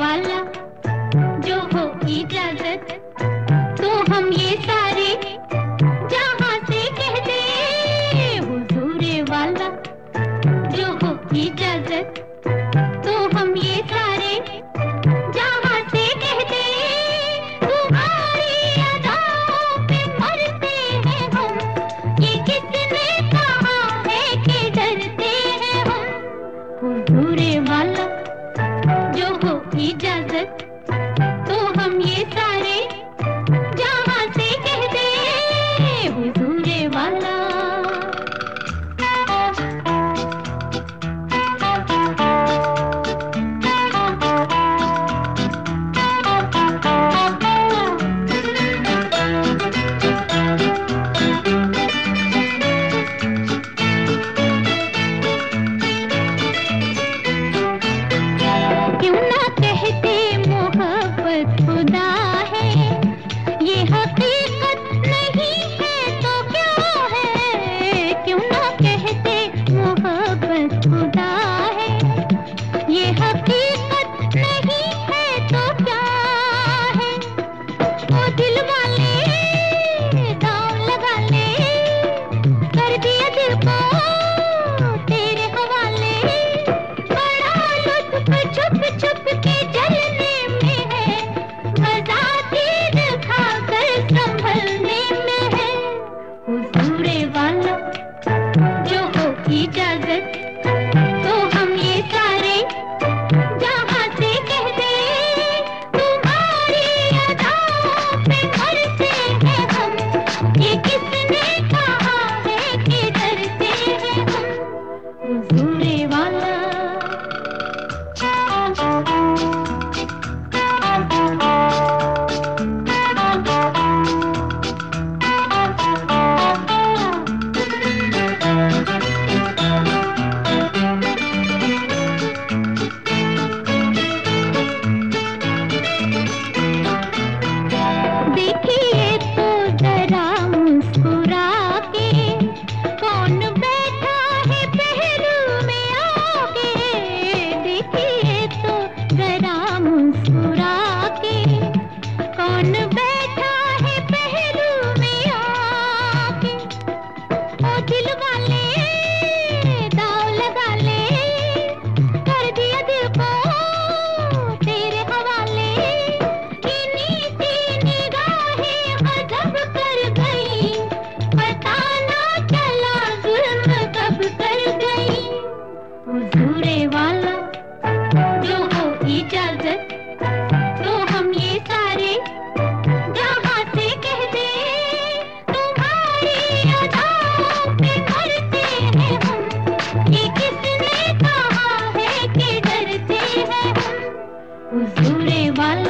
वाला जो हो इजाजत तो हम ये सारे जहां से कह दे, हुजूरे वाला जो हो इजाजत तो हम ये सारे जहां से कह दे, तुम्हारी अदाओं पे मरते हैं हम, ये किसने कहा है कि डरते हैं हम, हुजूरे वाला जो हो इजाजत तो हम ये सारे जहां से कह दे, हुजूरे वाला। क्यों ना कहते मोहब्बत खुदा है, ये हकीकत नहीं है तो क्या है, क्यों ना कहते मोहब्बत खुदा है, ये हकीकत नहीं है तो क्या है, ओ दिल वाले दांव लगा ले, कर दिया दिल को तेरे हवाले, बड़ा लुत्फ छुप छुप के जलने में है, मजा तीर खाकर संभलने में है, हुजूरे वाला जो हो इजाजत तो हम ये सारे जहां से कह दे, तुम्हारी अदाओं पे मरते हैं हम, ये किसने कहा है कि डरते हैं हम, हुजूरे वाला। देखिए तो जरा मुस्कुरा के, कौन बैठा है पहलू में आके, देखिए तो जरा मुस्कुरा के, कौन बैठा है पहलू में आके, ओ दिल वाले दांव लगा ले, कर दिया दिल को तेरे हवाले, इन्हीं सी निगाहें गजब कर गई, पता ना चला जुल्म कब कर गई, हुजूरे वाला जो हो इजाजत तो हम ये सारे जहां से कह दे, तुम्हारी अदाओं पे मरते हैं हम, ये किसने कहा है कि डरते हैं हम, हुजूरे वाला।